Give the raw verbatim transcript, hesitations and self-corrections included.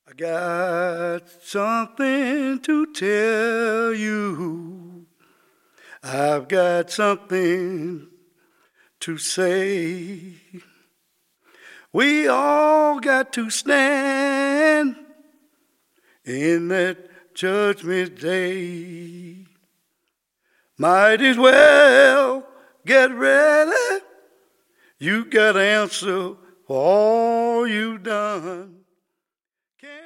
I got something to tell you. I've got something to say. We all got to stand in that judgment day. Might as well get ready. You got to answer for all you've done.